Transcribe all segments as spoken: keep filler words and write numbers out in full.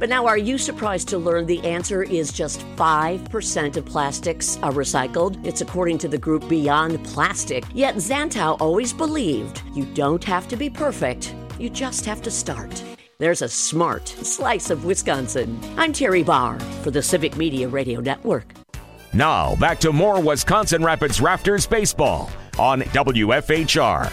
But now, are you surprised to learn the answer is just five percent of plastics are recycled? It's according to the group Beyond Plastic. Yet Zantow always believed you don't have to be perfect, you just have to start. There's a smart slice of Wisconsin. I'm Terry Barr for the Civic Media Radio Network. Now, back to more Wisconsin Rapids Rafters baseball on W F H R.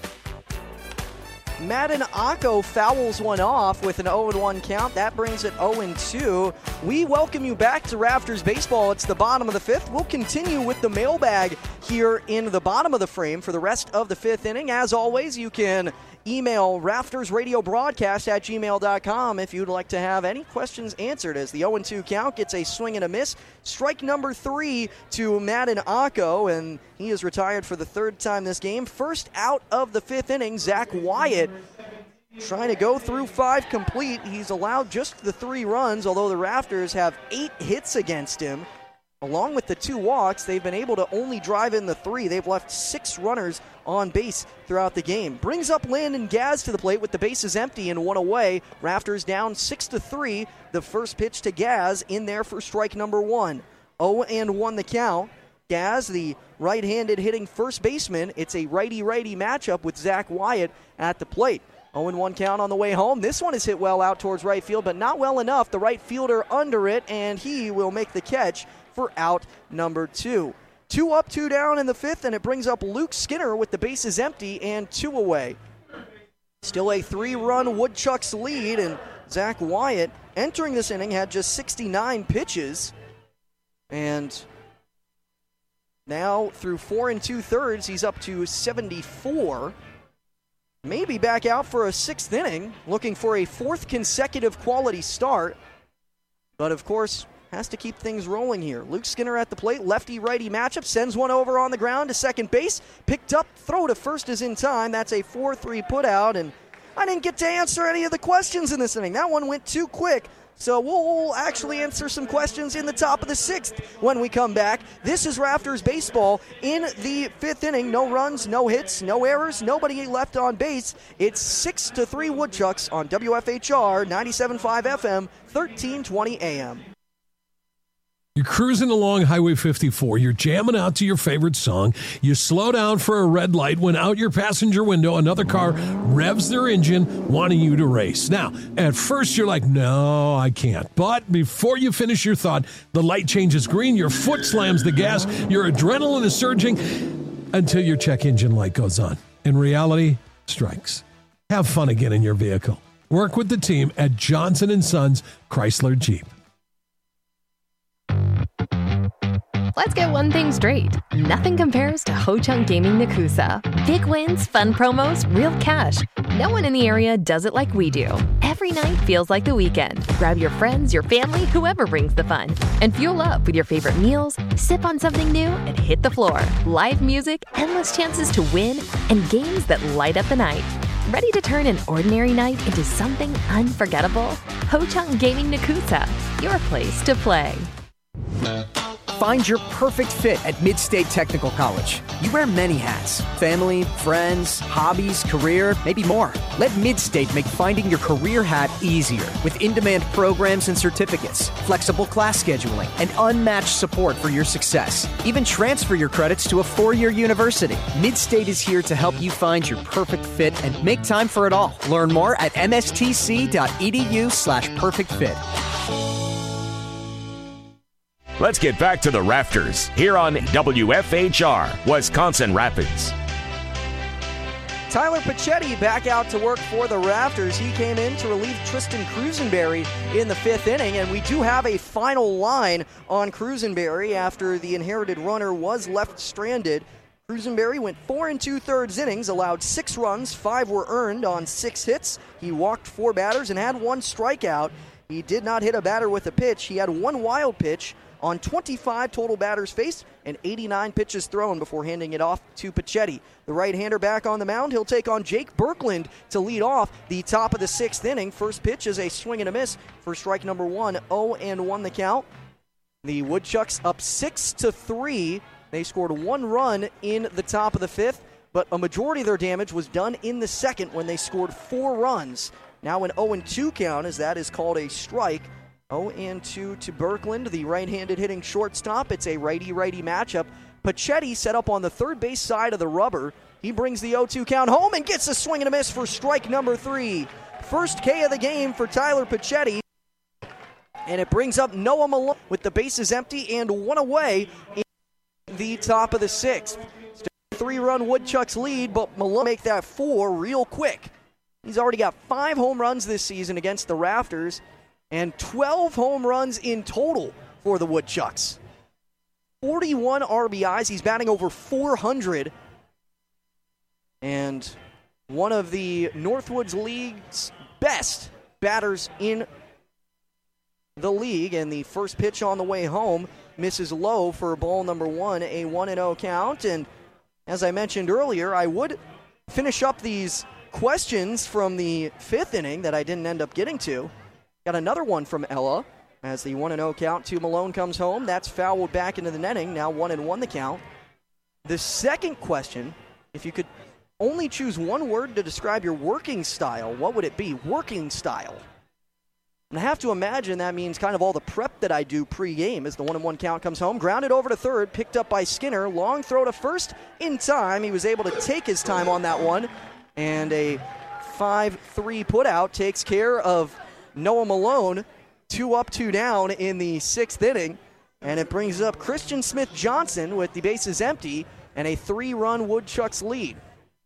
Madden Akko fouls one off with an oh and one count. That brings it oh and two. We welcome you back to Rafters Baseball. It's the bottom of the fifth. We'll continue with the mailbag here in the bottom of the frame for the rest of the fifth inning. As always, you can email raftersradiobroadcast at gmail dot com if you'd like to have any questions answered, as the oh and two count gets a swing and a miss. Strike number three to Madden Akko, and he is retired for the third time this game. First out of the fifth inning, Zach Wyatt trying to go through five complete. He's allowed just the three runs, although the Rafters have eight hits against him. Along with the two walks, they've been able to only drive in the three. They've left six runners on base throughout the game. Brings up Landon Gaz to the plate with the bases empty and one away. Rafters down six to three. The first pitch to Gaz in there for strike number one. oh and one the count. Gaz, the right-handed hitting first baseman. It's a righty-righty matchup with Zach Wyatt at the plate. oh and one count on the way home. This one is hit well out towards right field, but not well enough. The right fielder under it, and he will make the catch for out number two. Two up, two down in the fifth, and it brings up Luke Skinner with the bases empty and two away. Still a three-run Woodchucks lead, and Zach Wyatt entering this inning had just sixty-nine pitches. And now through four and two-thirds, he's up to seventy-four. Maybe back out for a sixth inning, looking for a fourth consecutive quality start. But of course, has to keep things rolling here. Luke Skinner at the plate, lefty-righty matchup, sends one over on the ground to second base, picked up, throw to first is in time. That's a four three putout, and I didn't get to answer any of the questions in this inning. That one went too quick, so we'll actually answer some questions in the top of the sixth when we come back. This is Rafters Baseball in the fifth inning. No runs, no hits, no errors, nobody left on base. It's six to three Woodchucks on W F H R ninety-seven point five F M, thirteen twenty A M. You're cruising along Highway fifty-four. You're jamming out to your favorite song. You slow down for a red light when out your passenger window, another car revs their engine, wanting you to race. Now, at first you're like, no, I can't. But before you finish your thought, the light changes green, your foot slams the gas, your adrenaline is surging until your check engine light goes on. And reality strikes. Have fun again in your vehicle. Work with the team at Johnson and Sons Chrysler Jeep. Let's get one thing straight. Nothing compares to Ho-Chunk Gaming Nakusa. Big wins, fun promos, real cash. No one in the area does it like we do. Every night feels like the weekend. Grab your friends, your family, whoever brings the fun. And fuel up with your favorite meals, sip on something new, and hit the floor. Live music, endless chances to win, and games that light up the night. Ready to turn an ordinary night into something unforgettable? Ho-Chunk Gaming Nakusa, your place to play. Find your perfect fit at Mid-State Technical College. You wear many hats: family, friends, hobbies, career, maybe more. Let Mid-State make finding your career hat easier with in-demand programs and certificates, flexible class scheduling, and unmatched support for your success. Even transfer your credits to a four-year university. Mid-State is here to help you find your perfect fit and make time for it all. Learn more at mstc.edu slash perfect fit. Let's get back to the Rafters here on W F H R, Wisconsin Rapids. Tyler Pachetti back out to work for the Rafters. He came in to relieve Tristan Crusenberry in the fifth inning, and we do have a final line on Crusenberry after the inherited runner was left stranded. Crusenberry went four and two-thirds innings, allowed six runs, five were earned on six hits. He walked four batters and had one strikeout. He did not hit a batter with a pitch. He had one wild pitch on twenty-five total batters faced and eighty-nine pitches thrown before handing it off to Pachetti. The right-hander back on the mound. He'll take on Jake Birkland to lead off the top of the sixth inning. First pitch is a swing and a miss for strike number one. oh and one the count. The Woodchucks up six to three. They scored one run in the top of the fifth, but a majority of their damage was done in the second when they scored four runs. Now an oh and two count, as that is called a strike. oh and two to Birkland, the right-handed hitting shortstop. It's a righty-righty matchup. Pachetti set up on the third base side of the rubber. He brings the oh two count home and gets a swing and a miss for strike number three. First K of the game for Tyler Pachetti. And it brings up Noah Malone with the bases empty and one away in the top of the sixth. Still a three-run Woodchucks lead, but Malone make that four real quick. He's already got five home runs this season against the Rafters and twelve home runs in total for the Woodchucks. forty-one R B Is. He's batting over four hundred. And one of the Northwoods League's best batters in the league. And the first pitch on the way home misses low for ball number one, a one and oh count. And as I mentioned earlier, I would finish up these questions from the fifth inning that I didn't end up getting to. Got another one from Ella as the one and oh count to Malone comes home. That's fouled back into the netting. Now one and one the count. The second question, if you could only choose one word to describe your working style, what would it be? Working style. And I have to imagine that means kind of all the prep that I do pre-game as the one and one count comes home. Grounded over to third, picked up by Skinner. Long throw to first in time. He was able to take his time on that one. And a five three putout takes care of Noah Malone. Two up, two down in the sixth inning. And it brings up Christian Smith-Johnson with the bases empty and a three-run Woodchucks lead.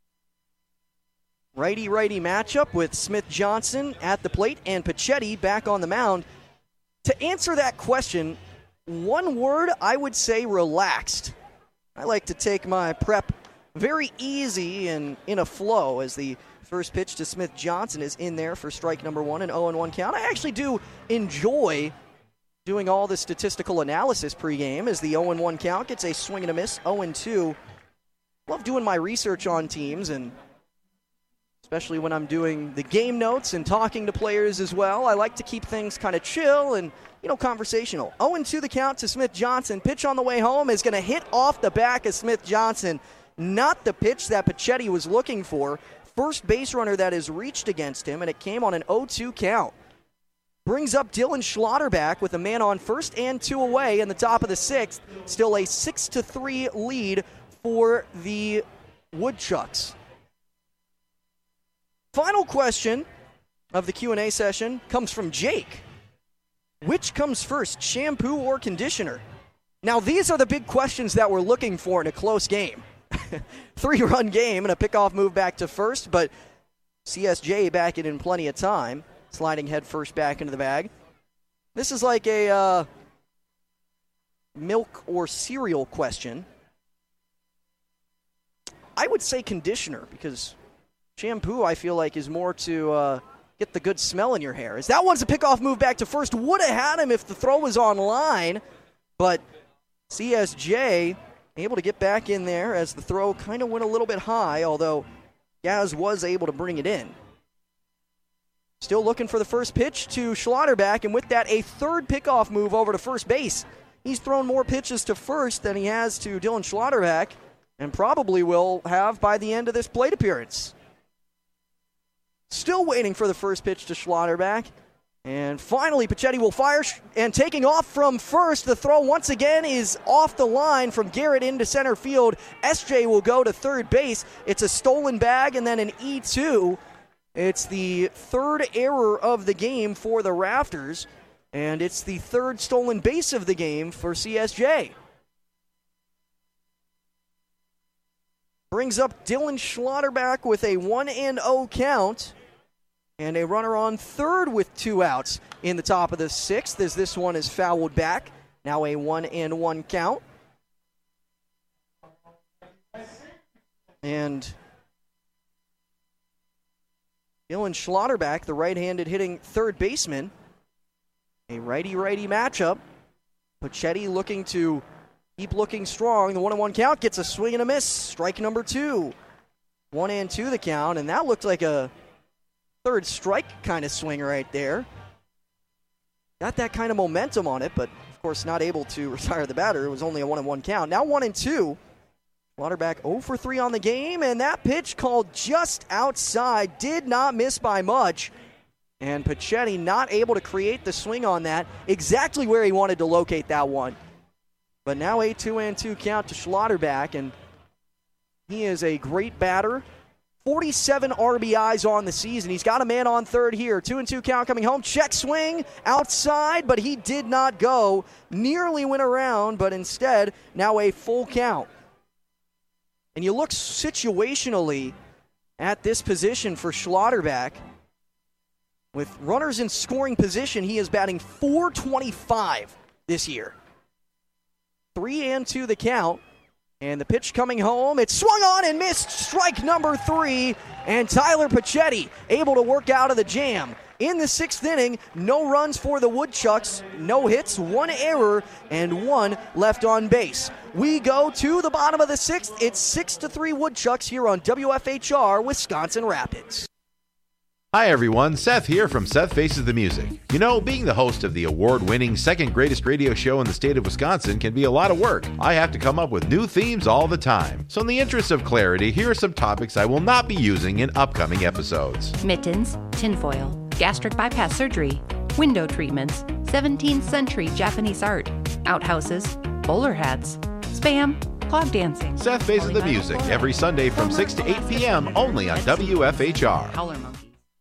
Righty-righty matchup with Smith-Johnson at the plate and Pachetti back on the mound. To answer that question, one word, I would say relaxed. I like to take my prep very easy and in a flow as the first pitch to Smith-Johnson is in there for strike number one, an oh and one count. I actually do enjoy doing all the statistical analysis pregame as the oh and one count gets a swing and a miss, oh and two. Love doing my research on teams, and especially when I'm doing the game notes and talking to players as well. I like to keep things kind of chill and, you know, conversational. oh and two the count to Smith-Johnson. Pitch on the way home is going to hit off the back of Smith-Johnson. Not the pitch that Pachetti was looking for. First base runner that is reached against him, and it came on an oh two count. Brings up Dylan Schlotterback with a man on first and two away in the top of the sixth. Still a six to three lead for the Woodchucks. Final question of the Q and A session comes from Jake. Which comes first, shampoo or conditioner? Now, these are the big questions that we're looking for in a close game. Three-run game and a pickoff move back to first, but C S J back it in plenty of time, sliding head first back into the bag. This is like a uh, milk or cereal question. I would say conditioner, because shampoo, I feel like, is more to uh, get the good smell in your hair. As that one's a pickoff move back to first. Would have had him if the throw was on line, but C S J able to get back in there as the throw kind of went a little bit high, although Gaz was able to bring it in. Still looking for the first pitch to Schlotterback, and with that, a third pickoff move over to first base. He's thrown more pitches to first than he has to Dylan Schlotterback, and probably will have by the end of this plate appearance. Still waiting for the first pitch to Schlotterback. And finally, Pachetti will fire, and taking off from first, the throw once again is off the line from Garrett into center field. S J will go to third base. It's a stolen bag and then an E two. It's the third error of the game for the Rafters, and it's the third stolen base of the game for C S J. Brings up Dylan Schlotterback with a one and oh count. And a runner on third with two outs in the top of the sixth as this one is fouled back. Now a one and one count. And Dylan Schlotterback, the right-handed hitting third baseman. A righty-righty matchup. Pachetti looking to keep looking strong. The one and one count gets a swing and a miss. Strike number two. One and two the count, and that looked like a third strike kind of swing right there. Got that kind of momentum on it, but of course not able to retire the batter. It was only a one and one count. Now one and two. Schlotterback oh for three on the game, and that pitch called just outside. Did not miss by much. And Pichetti not able to create the swing on that, exactly where he wanted to locate that one. But now a two and two count to Schlotterbeck, and he is a great batter. forty-seven R B Is on the season. He's got a man on third here. Two and two count coming home. Check swing outside, but he did not go. Nearly went around, but instead now a full count. And you look situationally at this position for Schlotterbeck. With runners in scoring position, he is batting four twenty-five this year. Three and two the count. And the pitch coming home. It's swung on and missed. Strike number three. And Tyler Pichetti able to work out of the jam. In the sixth inning, no runs for the Woodchucks. No hits, one error, and one left on base. We go to the bottom of the sixth. It's six to three Woodchucks here on W F H R Wisconsin Rapids. Hi everyone, Seth here from Seth Faces the Music. You know, being the host of the award-winning second greatest radio show in the state of Wisconsin can be a lot of work. I have to come up with new themes all the time. So in the interest of clarity, here are some topics I will not be using in upcoming episodes. Mittens, tinfoil, gastric bypass surgery, window treatments, seventeenth century Japanese art, outhouses, bowler hats, spam, clog dancing. Seth Faces the Music every Sunday from six to eight p.m. only on W F H R. Howler monkeys.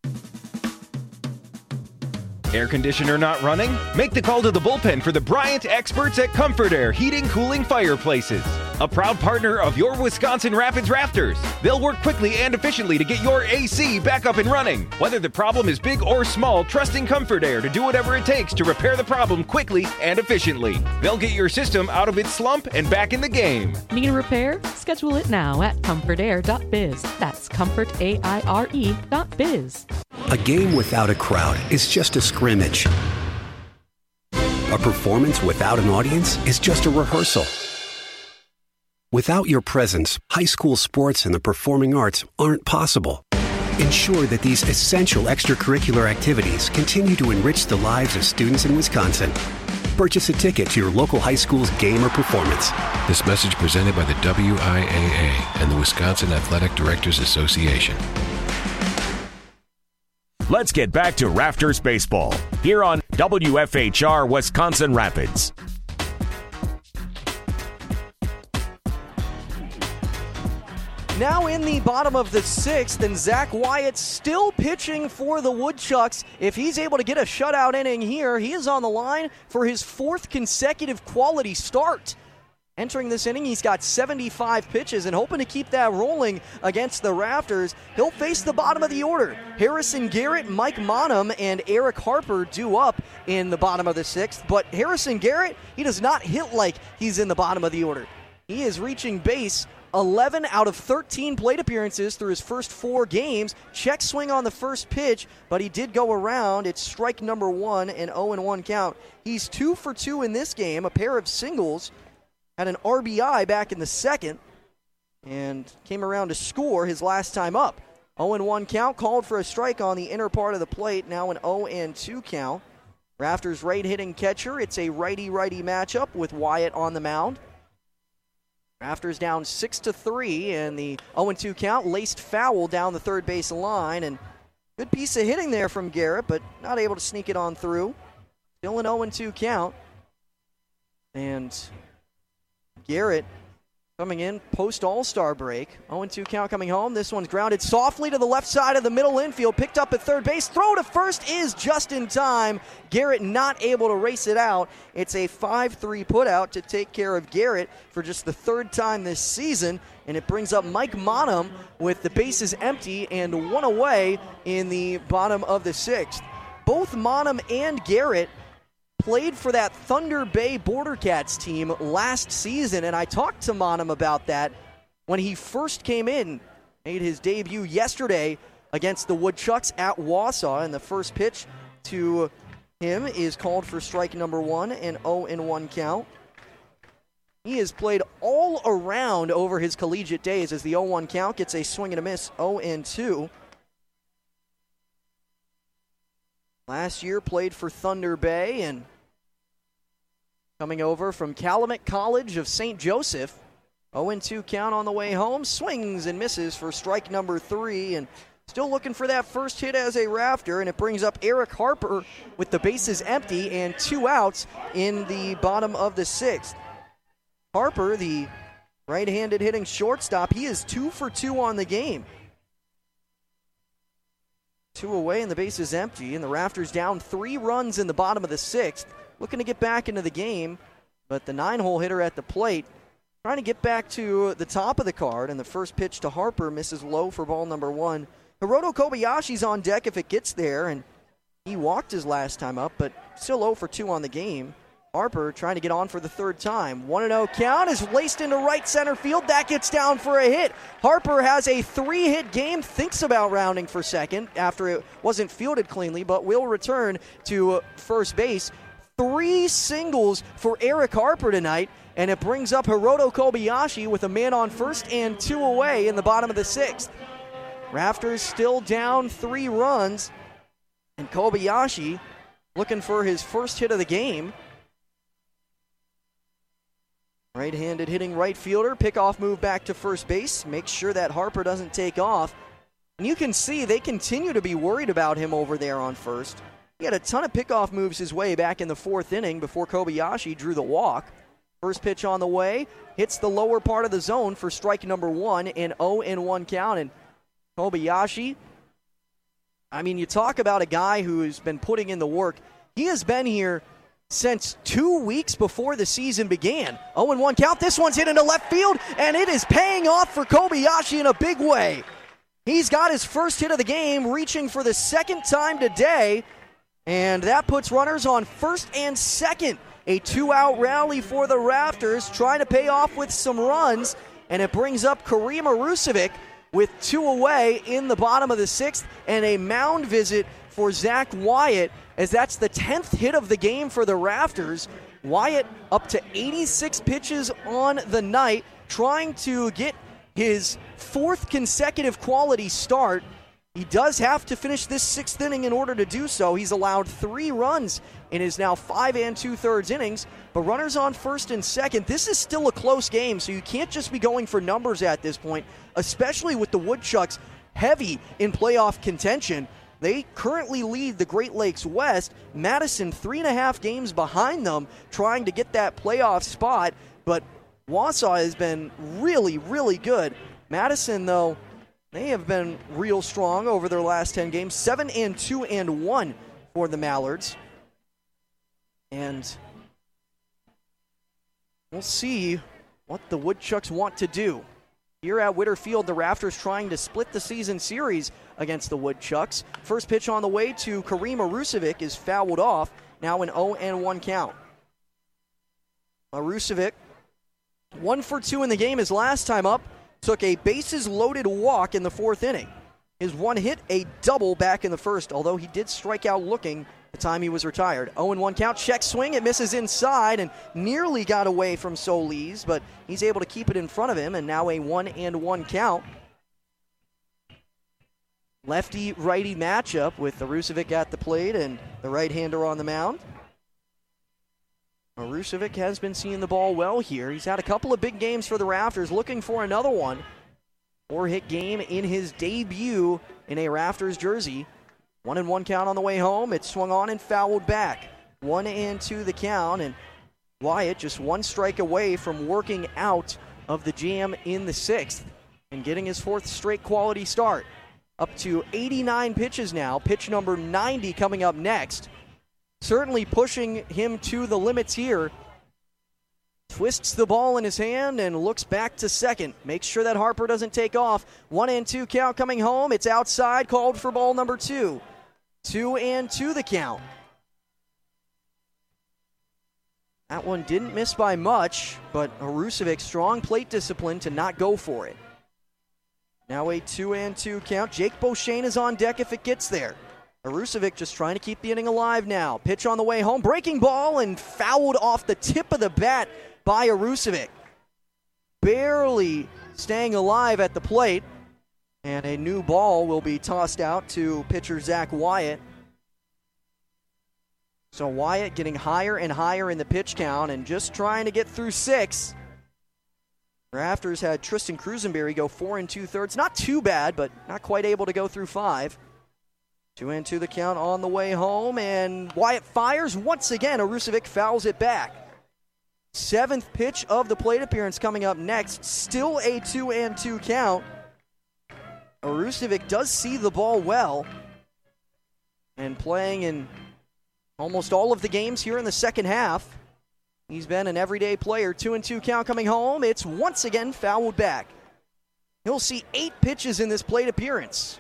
Air conditioner not running? Make the call to the bullpen for the Bryant experts at Comfort Air Heating, Cooling, Fireplaces. A proud partner of your Wisconsin Rapids Rafters. They'll work quickly and efficiently to get your A C back up and running. Whether the problem is big or small, trusting Comfort Air to do whatever it takes to repair the problem quickly and efficiently. They'll get your system out of its slump and back in the game. Need a repair? Schedule it now at comfort air dot biz. That's comfort aire dot biz. A game without a crowd is just a scrimmage. A performance without an audience is just a rehearsal. Without your presence, high school sports and the performing arts aren't possible. Ensure that these essential extracurricular activities continue to enrich the lives of students in Wisconsin. Purchase a ticket to your local high school's game or performance. This message presented by the W I A A and the Wisconsin Athletic Directors Association. Let's get back to Rafters Baseball here on W F H R Wisconsin Rapids. Now in the bottom of the sixth, and Zach Wyatt still pitching for the Woodchucks. If he's able to get a shutout inning here, he is on the line for his fourth consecutive quality start. Entering this inning, he's got seventy-five pitches and hoping to keep that rolling against the Rafters. He'll face the bottom of the order. Harrison Garrett, Mike Monum, and Eric Harper due up in the bottom of the sixth. But Harrison Garrett, he does not hit like he's in the bottom of the order. He is reaching base eleven out of thirteen plate appearances through his first four games. Check swing on the first pitch, but he did go around. It's strike number one, and oh and one count. He's two for two in this game, a pair of singles. Had an R B I back in the second and came around to score his last time up. oh and one count, called for a strike on the inner part of the plate. Now an oh and two count. Rafters right-hitting catcher. It's a righty-righty matchup with Wyatt on the mound. Rafters down six to three, and the oh and two count laced foul down the third base line. And good piece of hitting there from Garrett, but not able to sneak it on through. Still an oh and two count. And Garrett coming in post All-Star break. oh and two count coming home. This one's grounded softly to the left side of the middle infield. Picked up at third base. Throw to first is just in time. Garrett not able to race it out. It's a five three putout to take care of Garrett for just the third time this season. And it brings up Mike Monum with the bases empty and one away in the bottom of the sixth. Both Monum and Garrett played for that Thunder Bay Border Cats team last season, and I talked to Monum about that when he first came in. Made his debut yesterday against the Woodchucks at Wausau, and the first pitch to him is called for strike number one, and oh and one count. He has played all around over his collegiate days as the oh one count gets a swing and a miss, oh and two. Last year played for Thunder Bay, and coming over from Calumet College of Saint Joseph. oh and two count on the way home. Swings and misses for strike number three. And Still looking for that first hit as a Rafter, and it brings up Eric Harper with the bases empty and two outs in the bottom of the sixth. Harper, the right-handed hitting shortstop, he is two for two on the game. Two away and the base is empty, and the Rafters down three runs in the bottom of the sixth. Looking to get back into the game, but the nine-hole hitter at the plate trying to get back to the top of the card, and the first pitch to Harper misses low for ball number one. Hiroto Kobayashi's on deck if it gets there, and he walked his last time up, but still oh for two on the game. Harper trying to get on for the third time. one and oh count is laced into right center field. That gets down for a hit. Harper has a three-hit game, thinks about rounding for second after it wasn't fielded cleanly, but will return to first base. Three singles for Eric Harper tonight, and it brings up Hiroto Kobayashi with a man on first and two away in the bottom of the sixth. Rafters still down three runs, and Kobayashi looking for his first hit of the game. Right-handed hitting right fielder, pickoff move back to first base, make sure that Harper doesn't take off. And you can see they continue to be worried about him over there on first. He had a ton of pickoff moves his way back in the fourth inning before Kobayashi drew the walk. First pitch on the way, hits the lower part of the zone for strike number one, and oh and one count. And Kobayashi, I mean, you talk about a guy who has been putting in the work. He has been here since two weeks before the season began. oh and one count. This one's hit into left field, and it is paying off for Kobayashi in a big way. He's got his first hit of the game, reaching for the second time today, and that puts runners on first and second. A two-out rally for the Rafters, trying to pay off with some runs, and it brings up Kareem Arusevic with two away in the bottom of the sixth, and a mound visit for Zach Wyatt, as that's the tenth hit of the game for the Rafters. Wyatt up to eighty-six pitches on the night, trying to get his fourth consecutive quality start. He does have to finish this sixth inning in order to do so. He's allowed three runs in his now five and two-thirds innings, but runners on first and second. This is still a close game, so you can't just be going for numbers at this point, especially with the Woodchucks heavy in playoff contention. They currently lead the Great Lakes West. Madison three and a half games behind them, trying to get that playoff spot, but Wausau has been really, really good. Madison, though, they have been real strong over their last ten games, seven and two and one for the Mallards. And we'll see what the Woodchucks want to do. Here at Witter Field, the Rafters trying to split the season series against the Woodchucks. First pitch on the way to Kareem Arusevic is fouled off, now an oh and one count. Arusevic, one for two in the game his last time up, took a bases-loaded walk in the fourth inning. His one hit, a double back in the first, although he did strike out looking the time he was retired. oh and one count, check swing, it misses inside and nearly got away from Solis, but he's able to keep it in front of him, and now a one and one count. Lefty-righty matchup with Arusevic at the plate and the right-hander on the mound. Arusevic has been seeing the ball well here. He's had a couple of big games for the Rafters, looking for another one. Four-hit game in his debut in a Rafters jersey. One and one count on the way home. It swung on and fouled back. One and two the count, and Wyatt just one strike away from working out of the jam in the sixth and getting his fourth straight quality start. Up to eighty-nine pitches now. Pitch number ninety coming up next. Certainly pushing him to the limits here. Twists the ball in his hand and looks back to second. Makes sure that Harper doesn't take off. One and two count coming home. It's outside, called for ball number two. Two and two the count. That one didn't miss by much, but Arusevic, strong plate discipline to not go for it. Now a two and two count. Jake Beauchene is on deck if it gets there. Arusevic just trying to keep the inning alive now. Pitch on the way home. Breaking ball and fouled off the tip of the bat by Arusevic. Barely staying alive at the plate. And a new ball will be tossed out to pitcher Zach Wyatt. So Wyatt getting higher and higher in the pitch count and just trying to get through six. Rafters had Tristan Cruzenberry go four and two-thirds. Not too bad, but not quite able to go through five. Two and two the count on the way home, and Wyatt fires once again. Arusevic fouls it back. Seventh pitch of the plate appearance coming up next. Still a two and two count. Arusevic does see the ball well, and playing in almost all of the games here in the second half. He's been an everyday player. Two and two count coming home. It's once again fouled back. He'll see eight pitches in this plate appearance.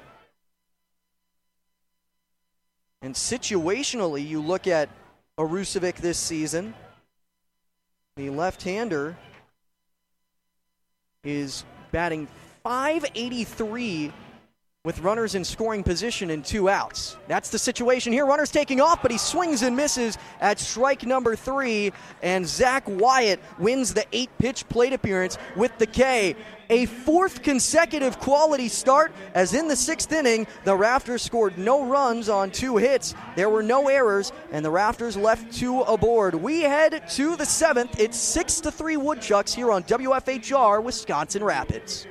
And situationally, you look at Arusevic this season, the left-hander is batting five eighty-three with runners in scoring position and two outs. That's the situation here. Runner's taking off, but he swings and misses at strike number three, and Zach Wyatt wins the eight-pitch plate appearance with the K. A fourth consecutive quality start, as in the sixth inning, the Rafters scored no runs on two hits. There were no errors, and the Rafters left two aboard. We head to the seventh. It's six to three Woodchucks here on W F H R Wisconsin Rapids.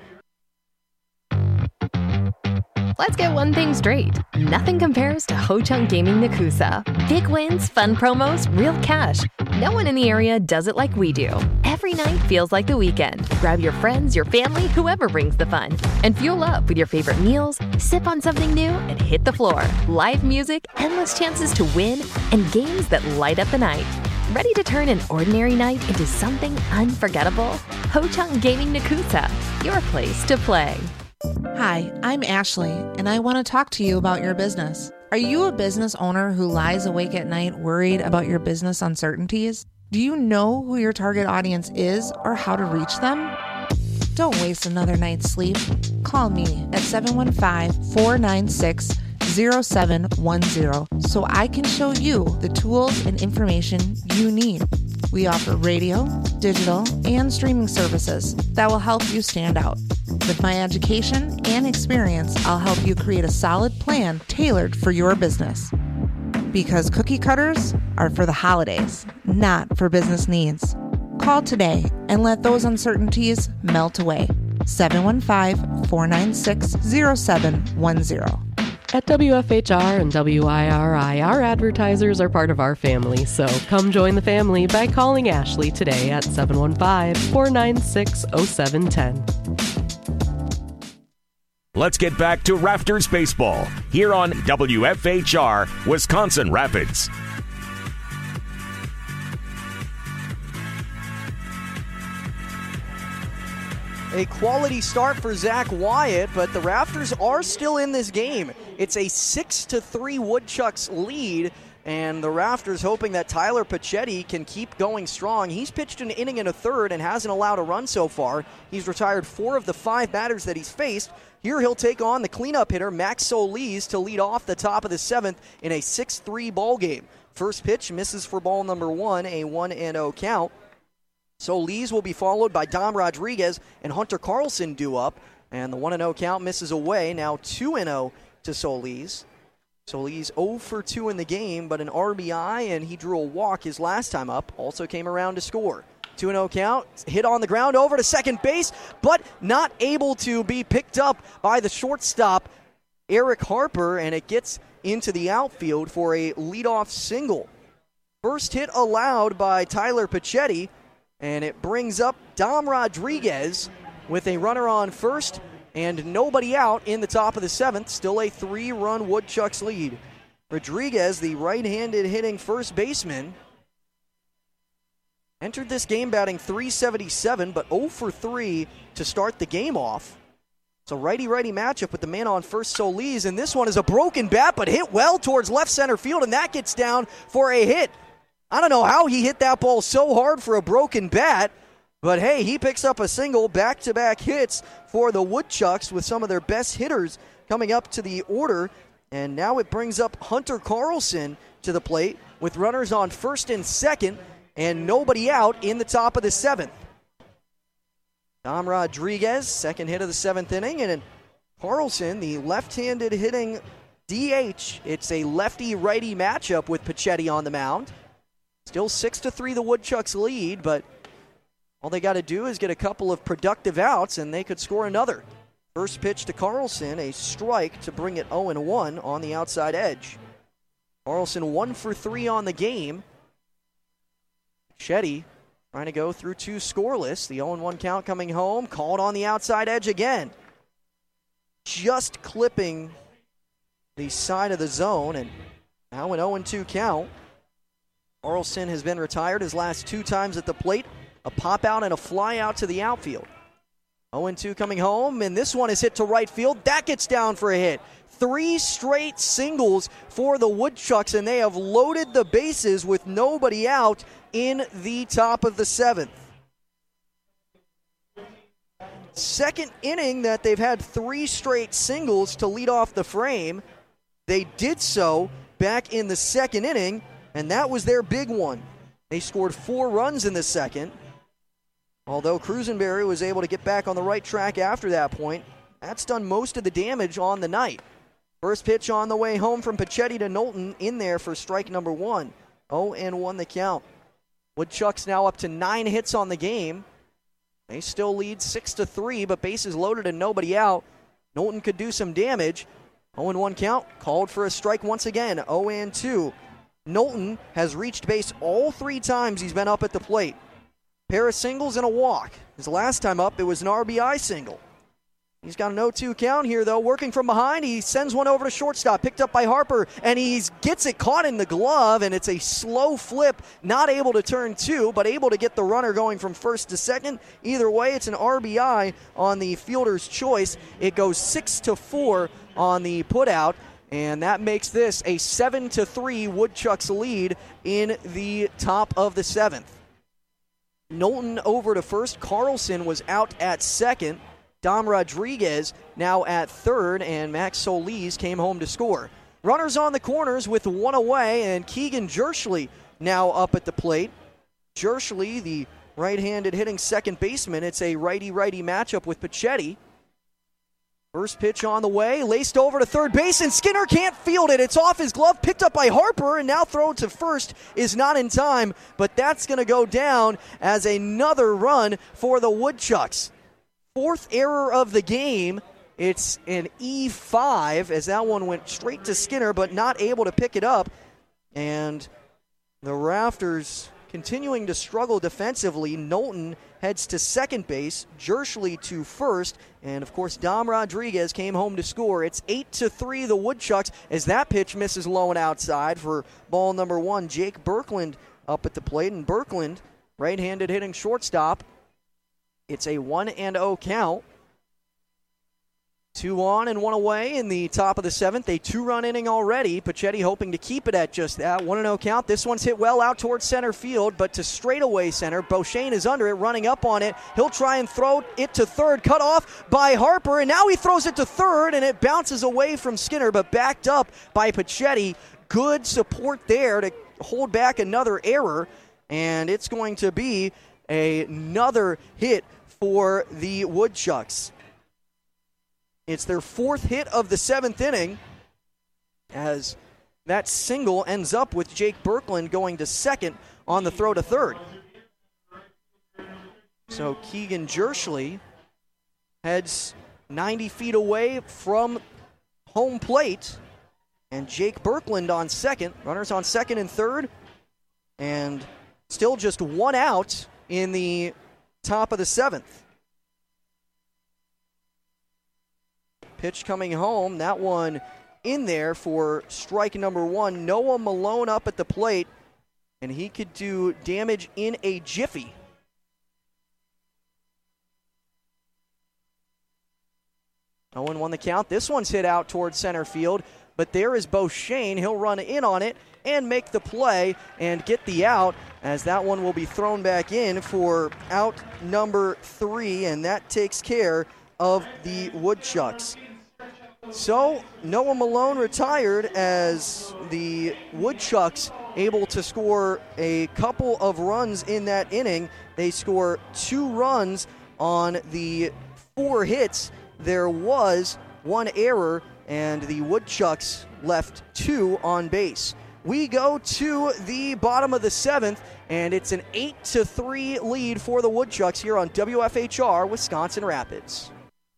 Let's get one thing straight. Nothing compares to Ho-Chunk Gaming Nakusa. Big wins, fun promos, real cash. No one in the area does it like we do. Every night feels like the weekend. Grab your friends, your family, whoever brings the fun. And fuel up with your favorite meals, sip on something new, and hit the floor. Live music, endless chances to win, and games that light up the night. Ready to turn an ordinary night into something unforgettable? Ho-Chunk Gaming Nakusa, your place to play. Hi, I'm Ashley, and I want to talk to you about your business. Are you a business owner who lies awake at night worried about your business uncertainties? Do you know who your target audience is or how to reach them? Don't waste another night's sleep. Call me at seven one five, four nine six, zero seven one zero so I can show you the tools and information you need. We offer radio, digital, and streaming services that will help you stand out. With my education and experience, I'll help you create a solid plan tailored for your business. Because cookie cutters are for the holidays, not for business needs. Call today and let those uncertainties melt away. seven one five, four nine six, zero seven one zero. At W F H R and W I R I, our advertisers are part of our family, so come join the family by calling Ashley today at seven one five, four nine six, zero seven one zero. Let's get back to Rafters Baseball here on W F H R Wisconsin Rapids. A quality start for Zach Wyatt, but the Rafters are still in this game. It's a six to three Woodchucks lead, and the Rafters hoping that Tyler Pachetti can keep going strong. He's pitched an inning and a third and hasn't allowed a run so far. He's retired four of the five batters that he's faced. Here he'll take on the cleanup hitter, Max Solis, to lead off the top of the seventh in a six three ball game. First pitch misses for ball number one, a one and oh count. Solis will be followed by Dom Rodriguez and Hunter Carlson due up, and the one and oh count misses away. Now two and oh to Solis. Solis oh for two in the game, but an R B I, and he drew a walk his last time up. Also came around to score. two and oh count, hit on the ground over to second base, but not able to be picked up by the shortstop, Eric Harper, and it gets into the outfield for a leadoff single. First hit allowed by Tyler Pachetti, and it brings up Dom Rodriguez with a runner on first and nobody out in the top of the seventh. Still a three-run Woodchucks lead. Rodriguez, the right-handed hitting first baseman, entered this game batting three seventy-seven, but oh for three to start the game off. It's a righty-righty matchup with the man on first, Solis, and this one is a broken bat, but hit well towards left center field, and that gets down for a hit. I don't know how he hit that ball so hard for a broken bat, but hey, he picks up a single, back-to-back hits for the Woodchucks with some of their best hitters coming up to the order, and now it brings up Hunter Carlson to the plate with runners on first and second and nobody out in the top of the seventh. Dom Rodriguez, second hit of the seventh inning, and Carlson, the left-handed hitting D H. It's a lefty-righty matchup with Pachetti on the mound. Still six to three the Woodchucks lead, but All they got to do is get a couple of productive outs, and they could score another. First pitch to Carlson, a strike to bring it oh and one on the outside edge. Carlson one for three on the game. Shetty trying to go through two scoreless. The oh and one count coming home, called on the outside edge again. Just clipping the side of the zone, and now an oh and two count. Carlson has been retired his last two times at the plate. A pop out and a fly out to the outfield. oh and two coming home, and this one is hit to right field. That gets down for a hit. Three straight singles for the Woodchucks, and they have loaded the bases with nobody out in the top of the seventh. Second inning that they've had three straight singles to lead off the frame. They did so back in the second inning, and that was their big one. They scored four runs in the second. Although Cruisenberry was able to get back on the right track after that point, that's done most of the damage on the night. First pitch on the way home from Pachetti to Knowlton in there for strike number one. oh and one the count. Woodchucks now up to nine hits on the game. They still lead six to three, but bases loaded and nobody out. Knowlton could do some damage. oh and one count, called for a strike once again. oh and two. Knowlton has reached base all three times he's been up at the plate. Pair of singles and a walk. His last time up, it was an R B I single. He's got an oh two count here, though. Working from behind, he sends one over to shortstop, picked up by Harper, and he gets it caught in the glove, and it's a slow flip, not able to turn two, but able to get the runner going from first to second. Either way, it's an R B I on the fielder's choice. It goes six to four on the putout, and that makes this a seven to three Woodchucks lead in the top of the seventh. Knowlton over to first. Carlson was out at second. Dom Rodriguez now at third, and Max Solis came home to score. Runners on the corners with one away, and Keegan Jerschley now up at the plate. Jerschley, the right-handed hitting second baseman. It's a righty-righty matchup with Pachetti. First pitch on the way, laced over to third base, and Skinner can't field it. It's off his glove, picked up by Harper, and now thrown to first is not in time, but that's going to go down as another run for the Woodchucks. Fourth error of the game. It's an E five as that one went straight to Skinner, but not able to pick it up. And the Rafters continuing to struggle defensively. Knowlton heads to second base, Jerschley to first, and of course Dom Rodriguez came home to score. It's eight to three the Woodchucks as that pitch misses low and outside for ball number one. Jake Berkland up at the plate, and Berkland, right-handed hitting shortstop. It's a one and oh count. Two on and one away in the top of the seventh. A two-run inning already. Pachetti hoping to keep it at just that. one and oh count. This one's hit well out towards center field, but to straightaway center. Beauchene is under it, running up on it. He'll try and throw it to third. Cut off by Harper, and now he throws it to third, and it bounces away from Skinner, but backed up by Pachetti. Good support there to hold back another error, and it's going to be a, another hit for the Woodchucks. It's their fourth hit of the seventh inning as that single ends up with Jake Berkland going to second on the throw to third. So Keegan Jerschley heads ninety feet away from home plate, and Jake Berkland on second. Runners on second and third, and still just one out in the top of the seventh. Pitch coming home, that one in there for strike number one. Noah Malone up at the plate, and he could do damage in a jiffy. oh and one the count. This one's hit out towards center field, but there is Beauchene. He'll run in on it and make the play and get the out, as that one will be thrown back in for out number three, and that takes care of the Woodchucks. So Noah Malone retired as the Woodchucks able to score a couple of runs in that inning. They score two runs on the four hits. There was one error, and the Woodchucks left two on base. we go to the bottom of the seventh, and it's an eight to three lead for the Woodchucks here on W F H R Wisconsin Rapids.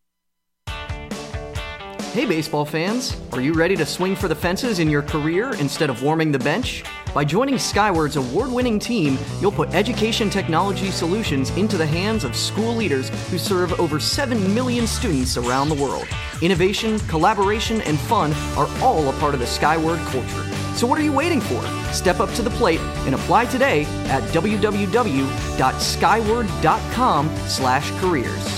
Hey baseball fans, are you ready to swing for the fences in your career instead of warming the bench? By joining Skyward's award-winning team, you'll put education technology solutions into the hands of school leaders who serve over seven million students around the world. Innovation, collaboration, and fun are all a part of the Skyward culture. So what are you waiting for? Step up to the plate and apply today at w w w dot skyward dot com slash careers.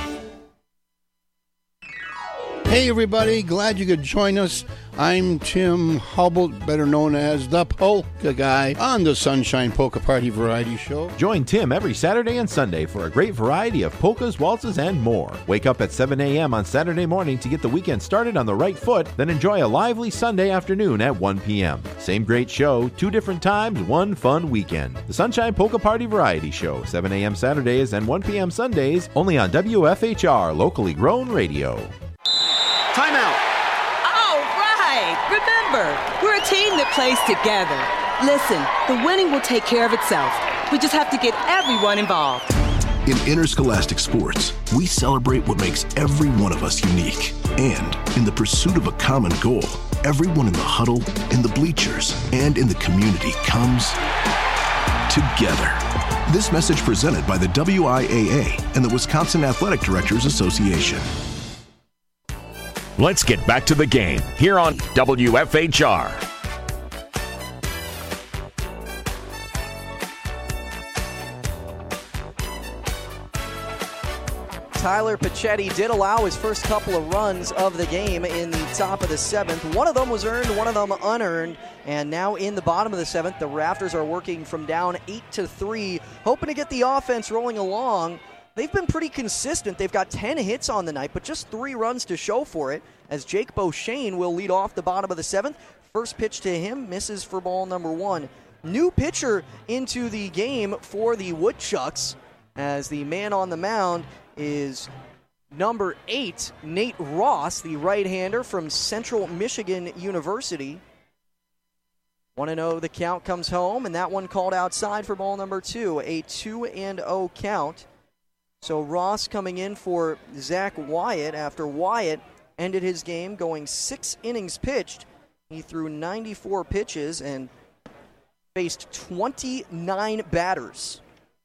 Hey everybody, glad you could join us. I'm Tim Hubble, better known as the Polka Guy, on the Sunshine Polka Party Variety Show. Join Tim every Saturday and Sunday for a great variety of polkas, waltzes, and more. Wake up at seven a.m. on Saturday morning to get the weekend started on the right foot, then enjoy a lively Sunday afternoon at one p.m. Same great show, two different times, one fun weekend. The Sunshine Polka Party Variety Show, seven a.m. Saturdays and one p.m. Sundays, only on W F H R, locally grown radio. Timeout. All right. Remember, we're a team that plays together. Listen, the winning will take care of itself. We just have to get everyone involved. In interscholastic sports, we celebrate what makes every one of us unique. And in the pursuit of a common goal, everyone in the huddle, in the bleachers, and in the community comes together. This message presented by the W I A A and the Wisconsin Athletic Directors Association. Let's get back to the game here on W F H R. Tyler Pachetti did allow his first couple of runs of the game in the top of the seventh. One of them was earned, one of them unearned. And now in the bottom of the seventh, the Raptors are working from down eight to three, hoping to get the offense rolling along. They've been pretty consistent. They've got ten hits on the night, but just three runs to show for it, as Jake Beauchene will lead off the bottom of the seventh. First pitch to him misses for ball number one. New pitcher into the game for the Woodchucks, as the man on the mound is number eight, Nate Ross, the right-hander from Central Michigan University. one and oh, the count comes home, and that one called outside for ball number two, a two and oh count. So Ross coming in for Zach Wyatt after Wyatt ended his game going six innings pitched. He threw ninety-four pitches and faced twenty-nine batters.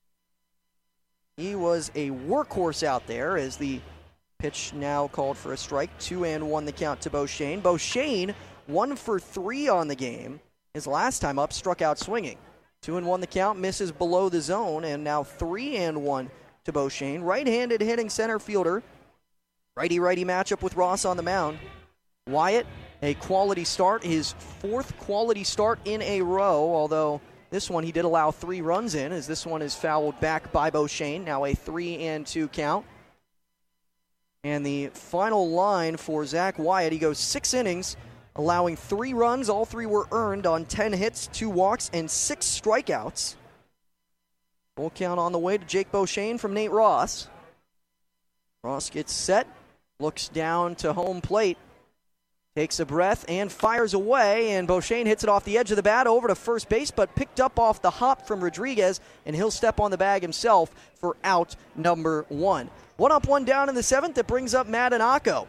He was a workhorse out there, as the pitch now called for a strike. Two and one the count to Beauchene. Beauchene, one for three on the game. His last time up, struck out swinging. Two and one the count, misses below the zone, and now three and one to Beauchene. Right-handed hitting center fielder. Righty-righty matchup with Ross on the mound. Wyatt, a quality start, his fourth quality start in a row, although this one he did allow three runs in, as this one is fouled back by Beauchene. Now a three and two count. And the final line for Zach Wyatt, he goes six innings, allowing three runs. All three were earned on ten hits, two walks, and six strikeouts. Full count on the way to Jake Beauchene from Nate Ross. Ross gets set, looks down to home plate, takes a breath, and fires away, and Beauchene hits it off the edge of the bat over to first base, but picked up off the hop from Rodriguez, and he'll step on the bag himself for out number one. One up, one down in the seventh. That brings up Matt Anako.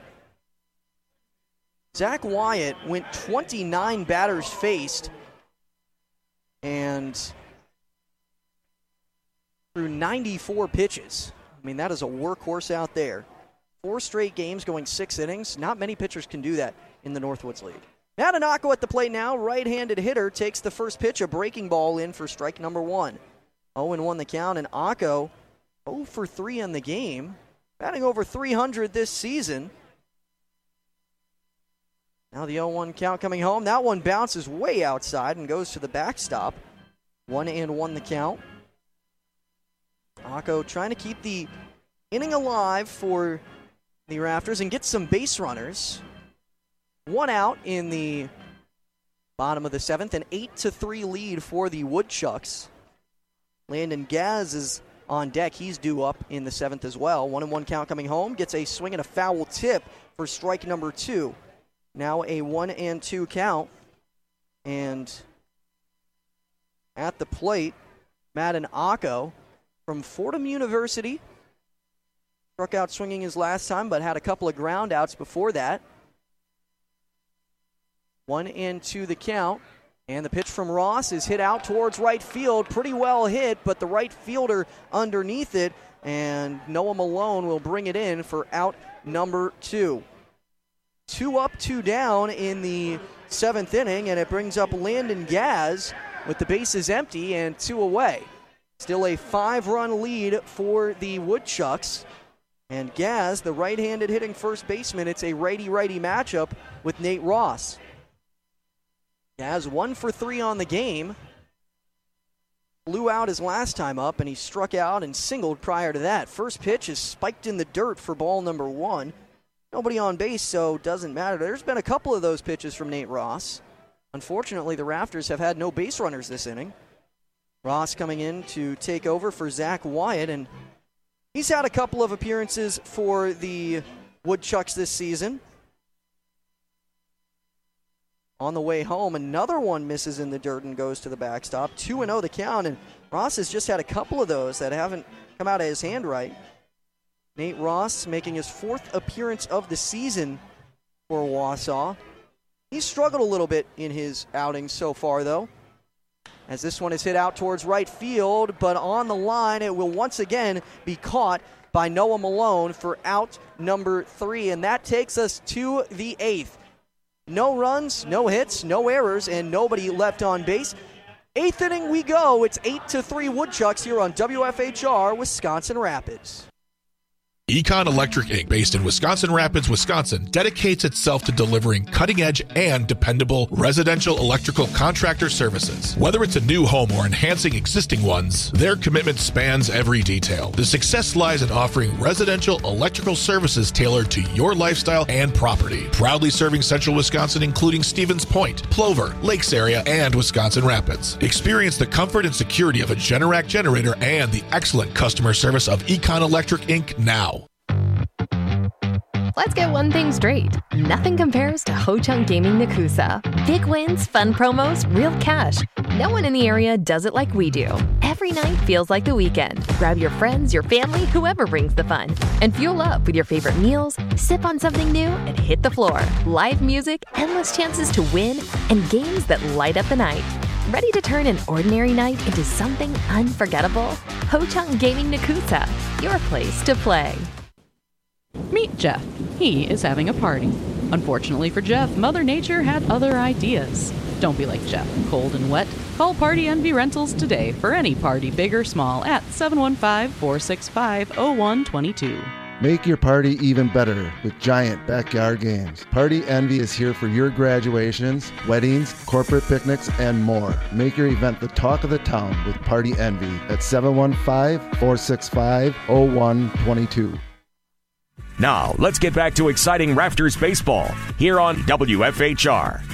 Zach Wyatt went twenty-nine batters faced, and threw ninety-four pitches. I mean, that is a workhorse out there. Four straight games going six innings. Not many pitchers can do that in the Northwoods League. Matt Anako at the plate now. Right-handed hitter takes the first pitch, a breaking ball in for strike number one. oh and one the count, and Ako oh for three in the game. Batting over three hundred this season. Now the oh one count coming home. That one bounces way outside and goes to the backstop. one and one the count. Ako trying to keep the inning alive for the Raptors and get some base runners. One out in the bottom of the seventh, an eight to three lead for the Woodchucks. Landon Gaz is on deck. He's due up in the seventh as well. One and one count coming home. Gets a swing and a foul tip for strike number two. Now a one and two count. And at the plate, Madden Akko from Fordham University. Struck out swinging his last time, but had a couple of ground outs before that. One into the count, and the pitch from Ross is hit out towards right field. Pretty well hit, but the right fielder underneath it, and Noah Malone will bring it in for out number two. Two up, two down in the seventh inning, and it brings up Landon Gaz with the bases empty and two away. Still a five-run lead for the Woodchucks. And Gaz, the right-handed hitting first baseman, it's a righty-righty matchup with Nate Ross. Gaz one for three on the game. Blew out his last time up, and he struck out and singled prior to that. First pitch is spiked in the dirt for ball number one. Nobody on base, so doesn't matter. There's been a couple of those pitches from Nate Ross. Unfortunately, the Rafters have had no base runners this inning. Ross coming in to take over for Zach Wyatt, and he's had a couple of appearances for the Woodchucks this season. On the way home, another one misses in the dirt and goes to the backstop. two and oh the count, and Ross has just had a couple of those that haven't come out of his hand right. Nate Ross making his fourth appearance of the season for Wausau. He's struggled a little bit in his outings so far, though, as this one is hit out towards right field, but on the line it will once again be caught by Noah Malone for out number three, and that takes us to the eighth. No runs, no hits, no errors, and nobody left on base. Eighth inning we go. It's eight to three Woodchucks here on W F H R Wisconsin Rapids. Econ Electric Incorporated, based in Wisconsin Rapids, Wisconsin, dedicates itself to delivering cutting-edge and dependable residential electrical contractor services. Whether it's a new home or enhancing existing ones, their commitment spans every detail. The success lies in offering residential electrical services tailored to your lifestyle and property. Proudly serving central Wisconsin, including Stevens Point, Plover, Lakes area, and Wisconsin Rapids. Experience the comfort and security of a Generac generator and the excellent customer service of Econ Electric Incorporated now. Let's get one thing straight. Nothing compares to Ho-Chunk Gaming Nakusa. Big wins, fun promos, real cash. No one in the area does it like we do. Every night feels like the weekend. Grab your friends, your family, whoever brings the fun. And fuel up with your favorite meals, sip on something new, and hit the floor. Live music, endless chances to win, and games that light up the night. Ready to turn an ordinary night into something unforgettable? Ho-Chunk Gaming Nakusa, your place to play. Meet Jeff. He is having a party. Unfortunately for Jeff, Mother Nature had other ideas. Don't be like Jeff, cold and wet. Call Party Envy Rentals today for any party, big or small, at seven one five, four six five, zero one two two. Make your party even better with giant backyard games. Party Envy is here for your graduations, weddings, corporate picnics, and more. Make your event the talk of the town with Party Envy at seven one five, four six five, zero one two two. Now, let's get back to exciting Rafters baseball here on W F H R.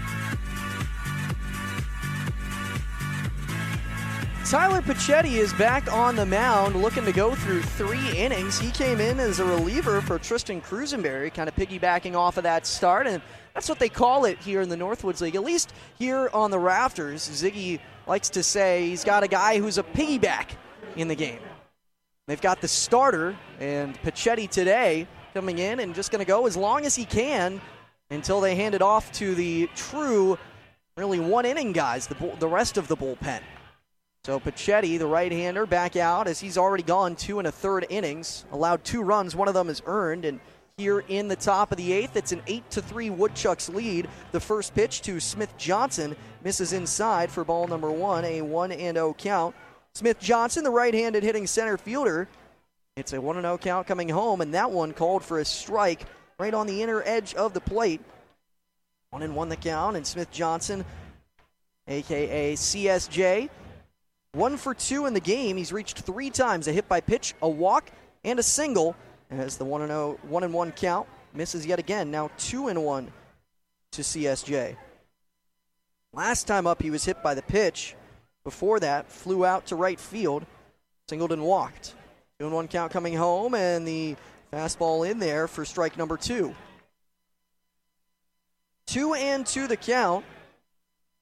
Tyler Pachetti is back on the mound, looking to go through three innings. He came in as a reliever for Tristan Crusenberry, kind of piggybacking off of that start, and that's what they call it here in the Northwoods League. At least here on the Rafters, Ziggy likes to say he's got a guy who's a piggyback in the game. They've got the starter, and Pachetti today coming in and just going to go as long as he can until they hand it off to the true, really one-inning guys, the, bull, the rest of the bullpen. So Pachetti, the right-hander, back out as he's already gone two and a third innings, allowed two runs, one of them is earned, and here in the top of the eighth, it's an eight to three Woodchucks lead. The first pitch to Smith Johnson misses inside for ball number one, a one and oh count. Smith Johnson, the right-handed hitting center fielder. It's a one and oh count coming home, and that one called for a strike right on the inner edge of the plate. One and one the count, and Smith Johnson, a k a. C S J, one for two in the game. He's reached three times, a hit by pitch, a walk, and a single. As the one and oh, one and one count misses yet again. Now two and one to C S J. Last time up, he was hit by the pitch. Before that, flew out to right field, singled and walked. Two and one count coming home, and the fastball in there for strike number two. Two and two the count.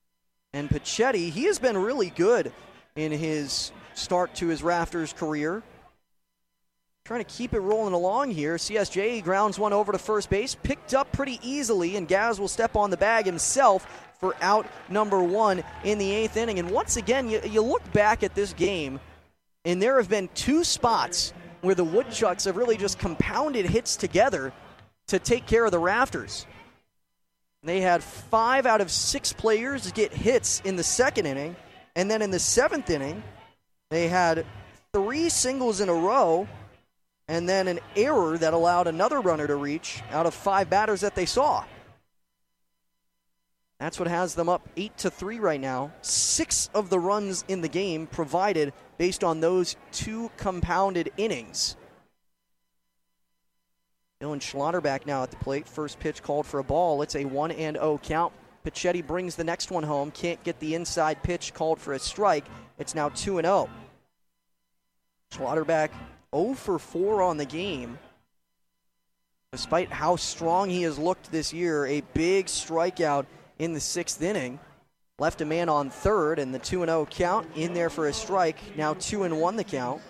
And Pichetti, he has been really good in his start to his Rafters career. Trying to keep it rolling along here. C S J grounds one over to first base, picked up pretty easily, and Gaz will step on the bag himself for out number one in the eighth inning. And once again, you, you look back at this game, and there have been two spots where the Woodchucks have really just compounded hits together to take care of the Rafters. They had five out of six players get hits in the second inning, and then in the seventh inning, they had three singles in a row, and then an error that allowed another runner to reach out of five batters that they saw. That's what has them up eight to three right now. Six of the runs in the game provided based on those two compounded innings. Dylan Schlotterbeck now at the plate. First pitch called for a ball. It's a one and oh count. Pichetti brings the next one home. Can't get the inside pitch called for a strike. It's now two and oh. Schlotterbeck oh for four on the game. Despite how strong he has looked this year, a big strikeout in the sixth inning. Left a man on third, and the two and oh count in there for a strike. Now two and one the count.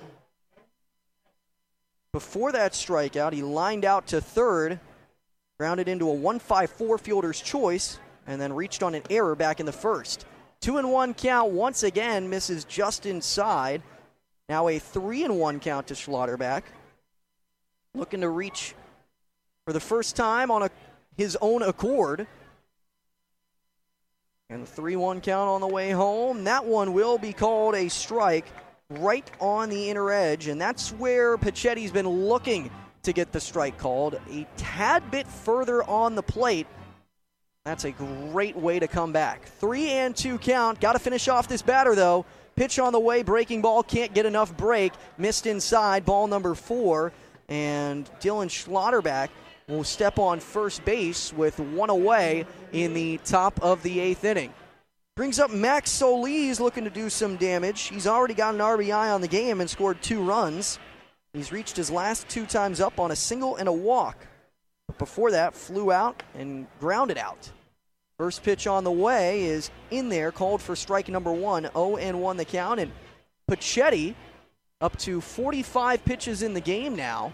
Before that strikeout, he lined out to third, grounded into a one five four fielder's choice, and then reached on an error back in the first. Two and one count once again, misses just inside. Now a three and one count to Schlotterbeck. Looking to reach for the first time on a, his own accord. And the three one count on the way home. That one will be called a strike right on the inner edge. And that's where Pichetti's been looking to get the strike called. A tad bit further on the plate. That's a great way to come back. Three and two count. Got to finish off this batter, though. Pitch on the way, breaking ball, can't get enough break. Missed inside, ball number four. And Dylan Schlotterbeck will step on first base with one away in the top of the eighth inning. Brings up Max Solis looking to do some damage. He's already got an R B I on the game and scored two runs. He's reached his last two times up on a single and a walk. But before that, flew out and grounded out. First pitch on the way is in there, called for strike number one, oh and one the count. And Pichetti up to forty-five pitches in the game now.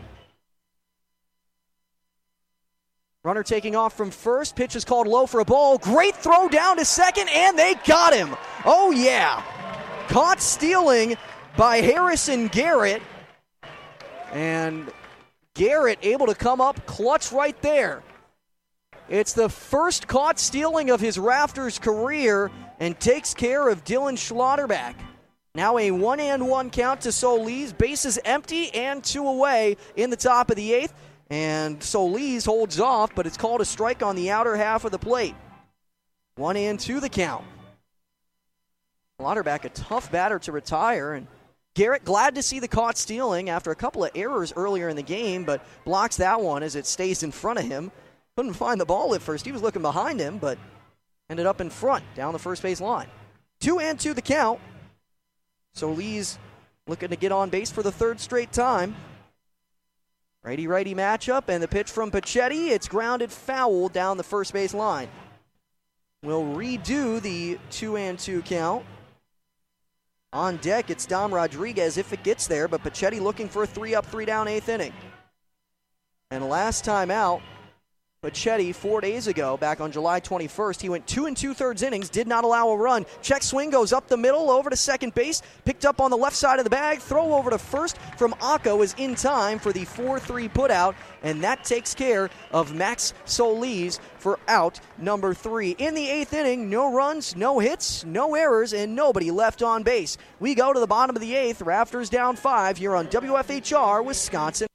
Runner taking off from first. Pitch is called low for a ball. Great throw down to second, and they got him. Oh, yeah. Caught stealing by Harrison Garrett. And Garrett able to come up clutch right there. It's the first caught stealing of his Rafters career and takes care of Dylan Schlotterbeck. Now a one and one count to Solis. Bases empty and two away in the top of the eighth. And Solis holds off, but it's called a strike on the outer half of the plate. One and two the count. Schlotterbeck, a tough batter to retire, and Garrett glad to see the caught stealing after a couple of errors earlier in the game, but blocks that one as it stays in front of him. Couldn't find the ball at first. He was looking behind him, but ended up in front down the first base line. Two and two the count. Solis looking to get on base for the third straight time. Righty-righty matchup, and the pitch from Pichetti. It's grounded foul down the first base line. We'll redo the two and two count. On deck, it's Dom Rodriguez if it gets there, but Pichetti looking for a three up, three down eighth inning. And last time out, Pichetti, four days ago, back on July twenty-first, he went two and two-thirds innings, did not allow a run. Check swing goes up the middle, over to second base, picked up on the left side of the bag, throw over to first from Akko is in time for the four three putout, and that takes care of Max Solis for out number three. In the eighth inning, no runs, no hits, no errors, and nobody left on base. We go to the bottom of the eighth, Rafters down five here on W F H R Wisconsin.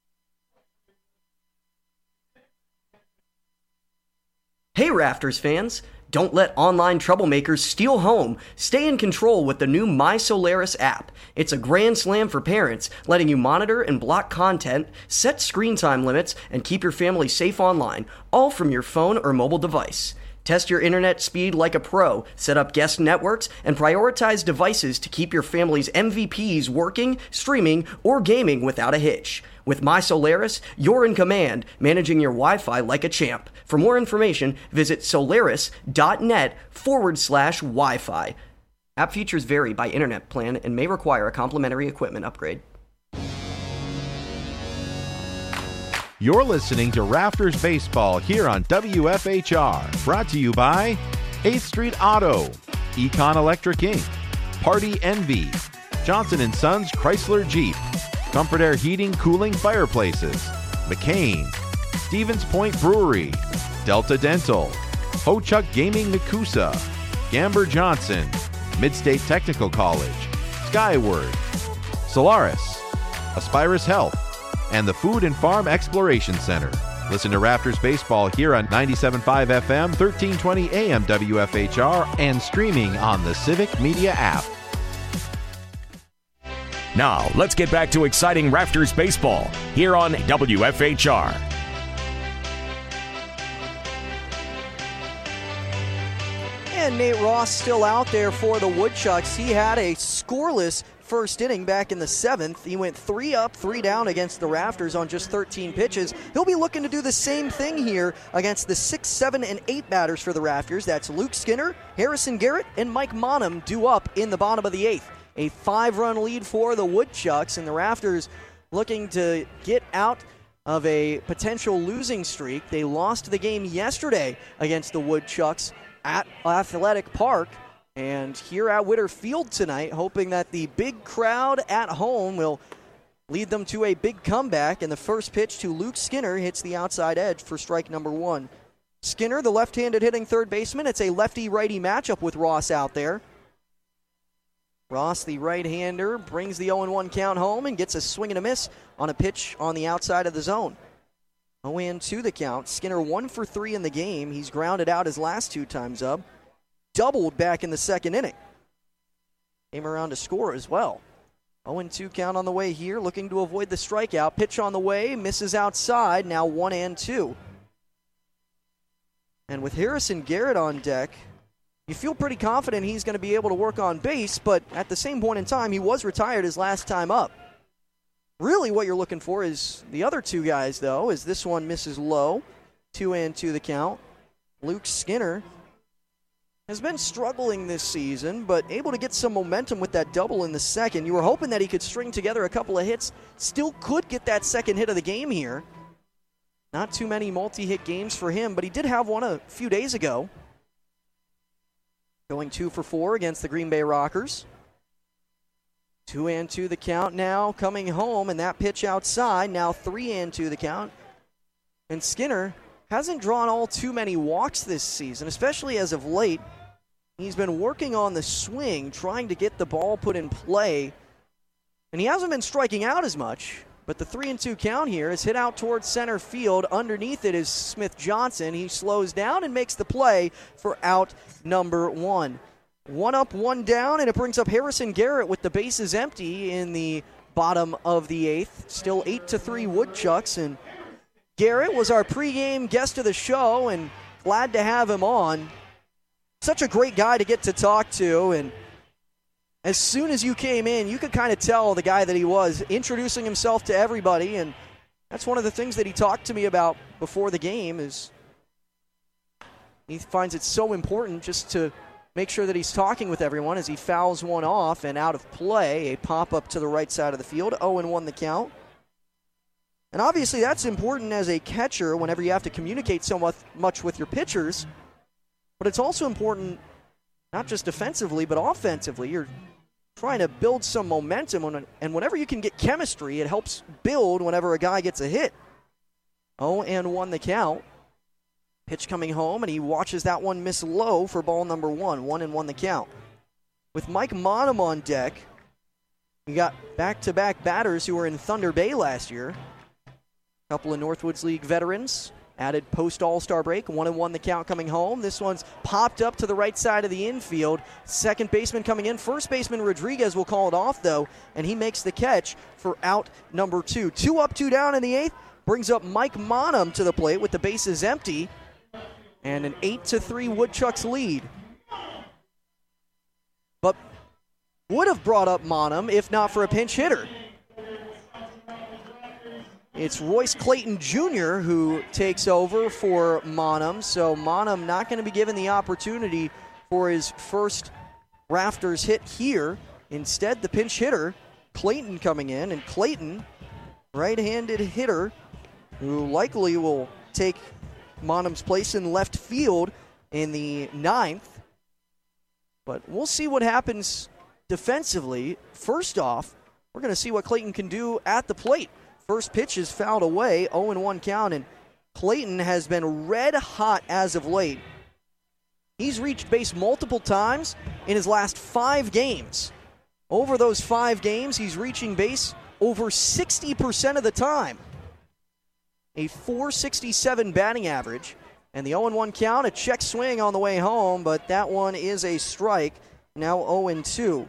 Hey Rafters fans, don't let online troublemakers steal home. Stay in control with the new My Solaris app. It's a grand slam for parents, letting you monitor and block content, set screen time limits, and keep your family safe online, all from your phone or mobile device. Test your internet speed like a pro, set up guest networks, and prioritize devices to keep your family's M V Ps working, streaming, or gaming without a hitch. With MySolaris, you're in command, managing your Wi-Fi like a champ. For more information, visit solaris.net forward slash Wi-Fi. App features vary by internet plan and may require a complimentary equipment upgrade. You're listening to Rafters Baseball here on W F H R. Brought to you by eighth Street Auto, Econ Electric Incorporated, Party Envy, Johnson and Sons Chrysler Jeep, Comfort Air Heating, Cooling Fireplaces, McCain, Stevens Point Brewery, Delta Dental, Ho-Chuck Gaming Nakusa, Gamber Johnson, Midstate Technical College, Skyward, Solaris, Aspirus Health, and the Food and Farm Exploration Center. Listen to Rafters Baseball here on ninety-seven point five F M, thirteen twenty A M W F H R, and streaming on the Civic Media app. Now, let's get back to exciting Rafters Baseball here on W F H R. And Nate Ross still out there for the Woodchucks. He had a scoreless first inning back in the seventh. He went three up, three down against the Rafters on just thirteen pitches. He'll be looking to do the same thing here against the six, seven, and eight batters for the Rafters. That's Luke Skinner, Harrison Garrett, and Mike Monum due up in the bottom of the eighth. A five-run lead for the Woodchucks, and the Rafters looking to get out of a potential losing streak. They lost the game yesterday against the Woodchucks at Athletic Park. And here at Witter Field tonight, hoping that the big crowd at home will lead them to a big comeback. And the first pitch to Luke Skinner hits the outside edge for strike number one. Skinner, the left-handed hitting third baseman. It's a lefty-righty matchup with Ross out there. Ross, the right-hander, brings the oh and one count home and gets a swing and a miss on a pitch on the outside of the zone. oh and two the count. Skinner one for three in the game. He's grounded out his last two times up. Doubled back in the second inning. Came around to score as well. oh and two count on the way here, looking to avoid the strikeout. Pitch on the way, misses outside, now one and two. And with Harrison Garrett on deck, you feel pretty confident he's going to be able to work on base, but at the same point in time, he was retired his last time up. Really what you're looking for is the other two guys, though, as this one misses low. Two and two the count. Luke Skinner has been struggling this season, but able to get some momentum with that double in the second. You were hoping that he could string together a couple of hits. Still could get that second hit of the game here. Not too many multi-hit games for him, but he did have one a few days ago. Going two for four against the Green Bay Rockers. Two and two the count now, coming home, and that pitch outside. Now three and two the count. And Skinner hasn't drawn all too many walks this season, especially as of late. He's been working on the swing, trying to get the ball put in play. And he hasn't been striking out as much, but the three and two count here is hit out towards center field. Underneath it is Smith Johnson. He slows down and makes the play for out number one. One up, one down, and it brings up Harrison Garrett with the bases empty in the bottom of the eighth. Still eight to three Woodchucks, and Garrett was our pregame guest of the show, and glad to have him on. Such a great guy to get to talk to, and as soon as you came in, you could kind of tell the guy that he was, introducing himself to everybody, and that's one of the things that he talked to me about before the game is he finds it so important just to make sure that he's talking with everyone as he fouls one off and out of play, a pop-up to the right side of the field, oh and one the count. And obviously that's important as a catcher whenever you have to communicate so much with your pitchers, but it's also important not just defensively but offensively. You're trying to build some momentum, and whenever you can get chemistry, it helps build whenever a guy gets a hit. oh and one the count. Pitch coming home, and he watches that one miss low for ball number one. One and one the count. With Mike Monum on deck, we got back-to-back batters who were in Thunder Bay last year. A couple of Northwoods League veterans added post-All-Star break. One and one the count coming home. This one's popped up to the right side of the infield. Second baseman coming in. First baseman Rodriguez will call it off, though, and he makes the catch for out number two. Two up, two down in the eighth. Brings up Mike Monum to the plate with the bases empty. and an eight to three Woodchucks lead. But would have brought up Monum if not for a pinch hitter. It's Royce Clayton Junior who takes over for Monum, so Monum not going to be given the opportunity for his first Rafters hit here. Instead, the pinch hitter, Clayton, coming in, and Clayton, right-handed hitter, who likely will take Monum's place in left field in the ninth. But we'll see what happens defensively. First off, we're going to see what Clayton can do at the plate. First pitch is fouled away, oh and one count, and Clayton has been red hot as of late. He's reached base multiple times in his last five games. Over those five games, he's reaching base over sixty percent of the time. A four sixty-seven batting average, and the oh and one count, a check swing on the way home, but that one is a strike, now oh and two.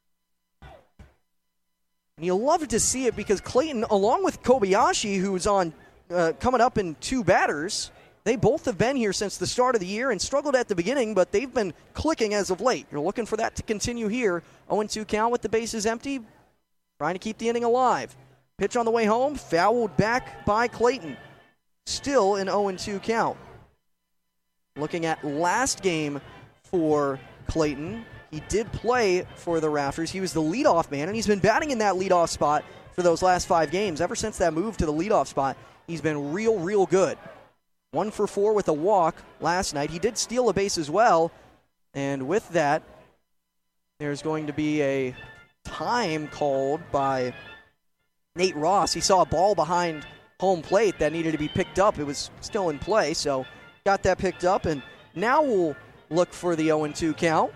And you'll love to see it because Clayton, along with Kobayashi, who's on uh, coming up in two batters, they both have been here since the start of the year and struggled at the beginning, but they've been clicking as of late. You're looking for that to continue here. oh and two count with the bases empty, trying to keep the inning alive. Pitch on the way home, fouled back by Clayton. Still an oh and two count. Looking at last game for Clayton, he did play for the Rafters. He was the leadoff man, and he's been batting in that leadoff spot for those last five games. Ever since that move to the leadoff spot, he's been real, real good. One for four with a walk last night. He did steal a base as well, and with that, there's going to be a time called by Nate Ross. He saw a ball behind home plate that needed to be picked up. It was still in play, so got that picked up, and now we'll look for the oh and two count.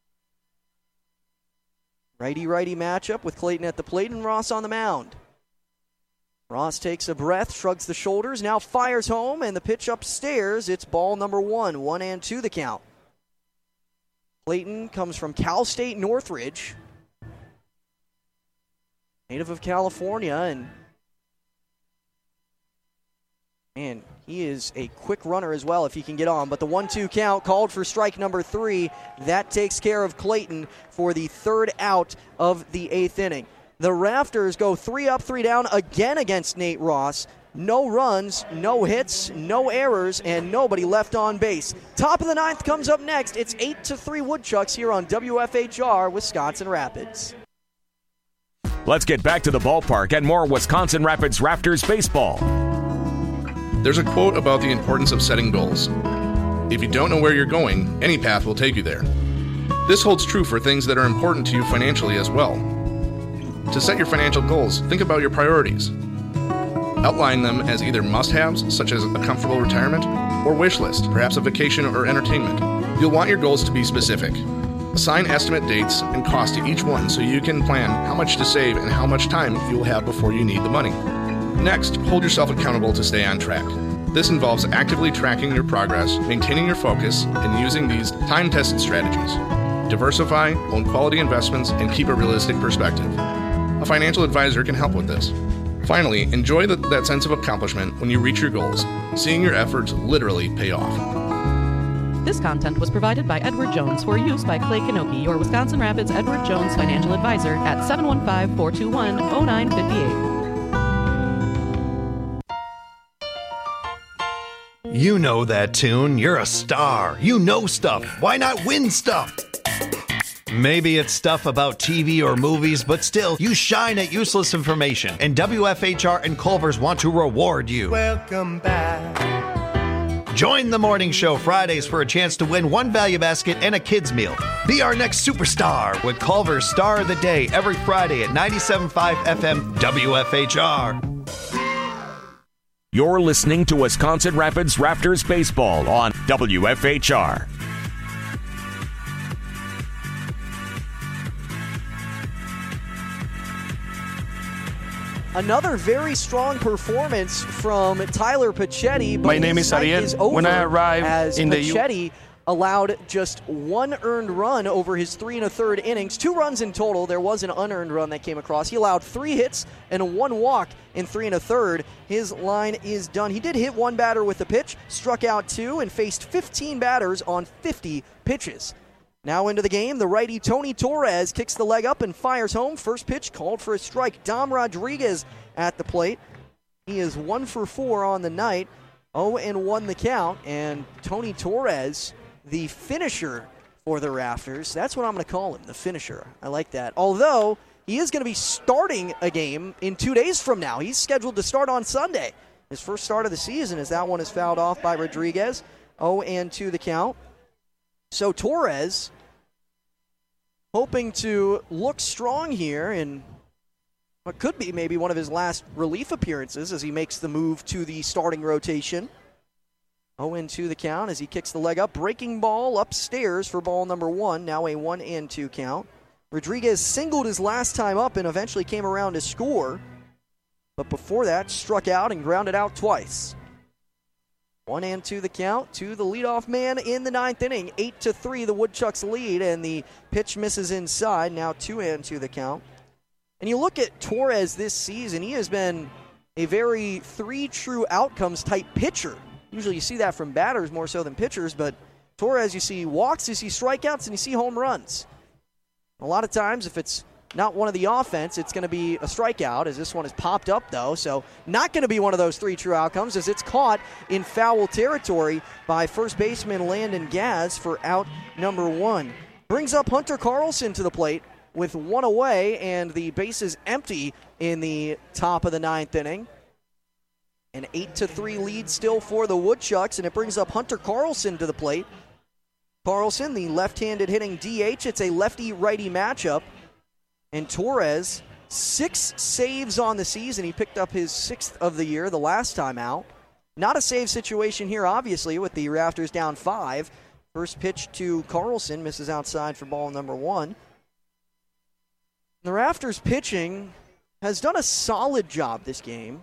Righty-righty matchup with Clayton at the plate and Ross on the mound. Ross takes a breath, shrugs the shoulders, now fires home, and the pitch upstairs. It's ball number one, one and two the count. Clayton comes from Cal State Northridge, native of California, and man, he is a quick runner as well if he can get on. But the one two count called for strike number three. That takes care of Clayton for the third out of the eighth inning. The Rafters go three up, three down again against Nate Ross. No runs, no hits, no errors, and nobody left on base. Top of the ninth comes up next. It's eight to three Woodchucks here on W F H R Wisconsin Rapids. Let's get back to the ballpark and more Wisconsin Rapids Rafters baseball. There's a quote about the importance of setting goals. If you don't know where you're going, any path will take you there. This holds true for things that are important to you financially as well. To set your financial goals, think about your priorities. Outline them as either must-haves, such as a comfortable retirement, or wish list, perhaps a vacation or entertainment. You'll want your goals to be specific. Assign estimate dates and cost to each one so you can plan how much to save and how much time you'll have before you need the money. Next, hold yourself accountable to stay on track. This involves actively tracking your progress, maintaining your focus, and using these time-tested strategies. Diversify, own quality investments, and keep a realistic perspective. A financial advisor can help with this. Finally, enjoy the, that sense of accomplishment when you reach your goals, seeing your efforts literally pay off. This content was provided by Edward Jones for use by Clay Kanoki, your Wisconsin Rapids Edward Jones financial advisor at seven one five, four two one, oh nine five eight. You know that tune. You're a star. You know stuff. Why not win stuff? Maybe it's stuff about T V or movies, but still, you shine at useless information. And W F H R and Culver's want to reward you. Welcome back. Join the morning show Fridays for a chance to win one value basket and a kid's meal. Be our next superstar with Culver's Star of the Day every Friday at ninety-seven point five F M W F H R. You're listening to Wisconsin Rapids Rafters baseball on W F H R. Another very strong performance from Tyler Pachetti. But my name is Ariel. is when I arrived as in Pachetti the allowed just one earned run over his three and a third innings. Two runs in total. There was an unearned run that came across. He allowed three hits and one walk in three and a third. His line is done. He did hit one batter with a pitch, struck out two, and faced fifteen batters on fifty pitches. Now into the game, the righty Tony Torres kicks the leg up and fires home. First pitch called for a strike. Dom Rodriguez at the plate. He is one for four on the night. oh and one the count, and Tony Torres, the finisher for the Rafters. That's what I'm going to call him, the finisher. I like that. Although, he is going to be starting a game in two days from now. He's scheduled to start on Sunday. His first start of the season, as that one is fouled off by Rodriguez. oh and two the count. So Torres, hoping to look strong here in what could be maybe one of his last relief appearances as he makes the move to the starting rotation. oh and two the count as he kicks the leg up. Breaking ball upstairs for ball number one. Now a one and two count. Rodriguez singled his last time up and eventually came around to score. But before that, struck out and grounded out twice. One and two the count to the leadoff man in the ninth inning. Eight to three, the Woodchucks lead, and the pitch misses inside. Now two and two the count. And you look at Torres this season, he has been a very three true outcomes type pitcher. Usually you see that from batters more so than pitchers, but Torres, you see walks, you see strikeouts, and you see home runs. A lot of times, if it's not one of the offense, it's going to be a strikeout, as this one has popped up, though. So not going to be one of those three true outcomes, as it's caught in foul territory by first baseman Landon Gaz for out number one. Brings up Hunter Carlson to the plate with one away, and the base is empty in the top of the ninth inning. An eight to three lead still for the Woodchucks, and it brings up Hunter Carlson to the plate. Carlson, the left-handed hitting D H. It's a lefty-righty matchup. And Torres, six saves on the season. He picked up his sixth of the year the last time out. Not a save situation here, obviously, with the Rafters down five. First pitch to Carlson, misses outside for ball number one. The Rafters pitching has done a solid job this game.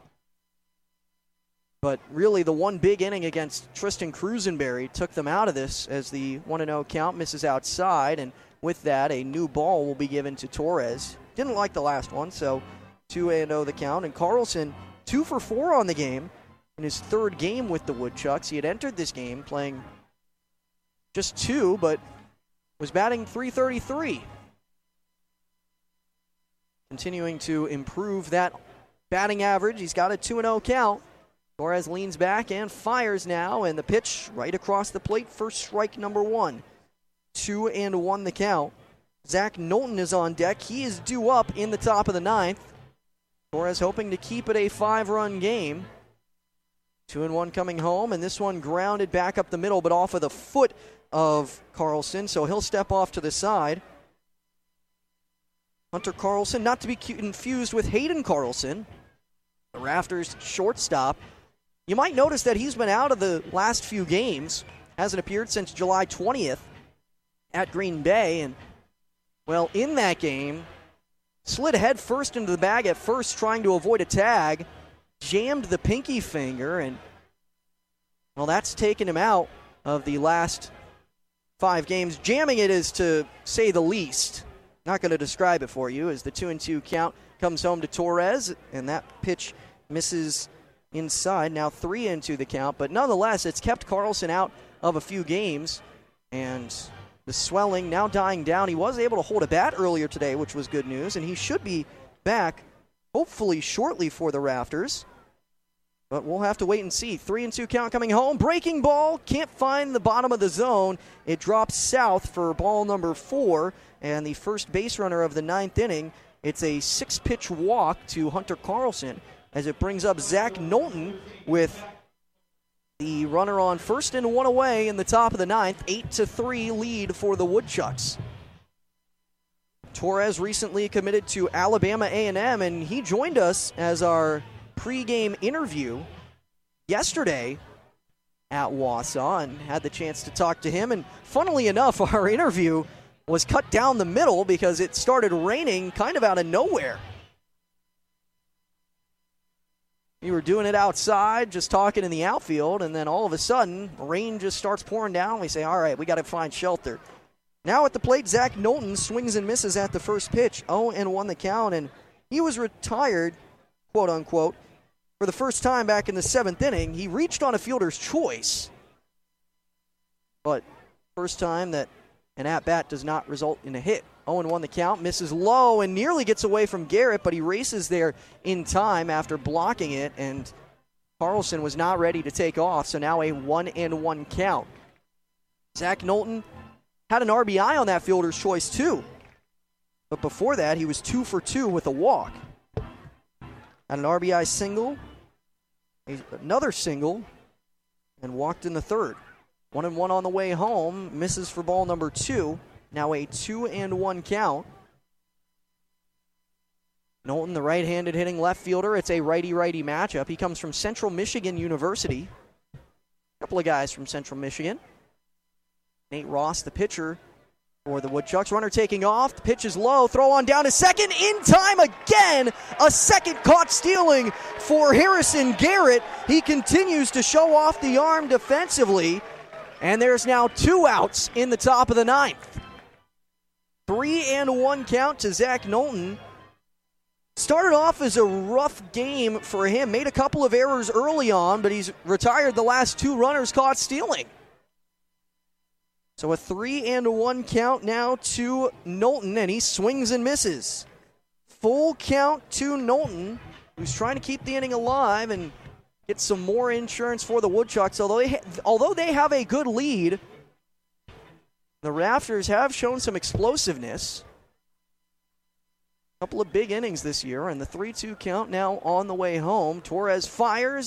But really, the one big inning against Tristan Crusenberry took them out of this as the one and oh count misses outside. And with that, a new ball will be given to Torres. Didn't like the last one, so two and oh the count. And Carlson, two for four on the game in his third game with the Woodchucks. He had entered this game playing just two, but was batting three thirty-three. Continuing to improve that batting average. He's got a two and oh count. Torres leans back and fires now, and the pitch right across the plate for strike number one. Two and one the count. Zach Knowlton is on deck. He is due up in the top of the ninth. Torres hoping to keep it a five-run game. Two and one coming home, and this one grounded back up the middle, but off of the foot of Carlson, so he'll step off to the side. Hunter Carlson, not to be confused with Hayden Carlson, the Rafters shortstop. You might notice that he's been out of the last few games, hasn't appeared since July twentieth at Green Bay, and, well, in that game, slid head first into the bag at first trying to avoid a tag, jammed the pinky finger, and, well, that's taken him out of the last five games. Jamming it is, to say the least. Not going to describe it for you, as the two and two count comes home to Torres, and that pitch misses inside. Now three and two the count, but nonetheless, it's kept Carlson out of a few games, and the swelling now dying down. He was able to hold a bat earlier today, which was good news, and he should be back hopefully shortly for the Rafters. But we'll have to wait and see. Three and two count coming home. Breaking ball. Can't find the bottom of the zone. It drops south for ball number four. And the first base runner of the ninth inning, it's a six-pitch walk to Hunter Carlson as it brings up Zach Knowlton with the runner on first and one away in the top of the ninth. Eight to three lead for the Woodchucks. Torres recently committed to Alabama A and M, and he joined us as our pregame interview yesterday at Wausau and had the chance to talk to him. And funnily enough, our interview was cut down the middle because it started raining kind of out of nowhere. We were doing it outside, just talking in the outfield, and then all of a sudden, rain just starts pouring down. We say, all right, we got to find shelter. Now at the plate, Zach Knowlton swings and misses at the first pitch. oh and one the count, and he was retired, quote unquote, for the first time back in the seventh inning. He reached on a fielder's choice, but first time that an at-bat does not result in a hit. oh and one the count, misses low and nearly gets away from Garrett, but he races there in time after blocking it, and Carlson was not ready to take off, so now a one and one count. Zach Knowlton had an R B I on that fielder's choice too, but before that he was two for two with a walk. Had an R B I single, another single, and walked in the third. One and one on the way home, misses for ball number two. Now a two and one count. Knowlton, the right-handed hitting left fielder. It's a righty-righty matchup. He comes from Central Michigan University. A couple of guys from Central Michigan. Nate Ross, the pitcher for the Woodchucks. Runner taking off. The pitch is low. Throw on down to second. In time again. A second caught stealing for Harrison Garrett. He continues to show off the arm defensively. And there's now two outs in the top of the ninth. Three and one count to Zach Knowlton. Started off as a rough game for him. Made a couple of errors early on, but he's retired the last two runners caught stealing. So a three and one count now to Knowlton, and he swings and misses. Full count to Knowlton, who's trying to keep the inning alive and get some more insurance for the Woodchucks. Although they, ha- although they have a good lead, the Rafters have shown some explosiveness. A couple of big innings this year, and the three two count now on the way home. Torres fires.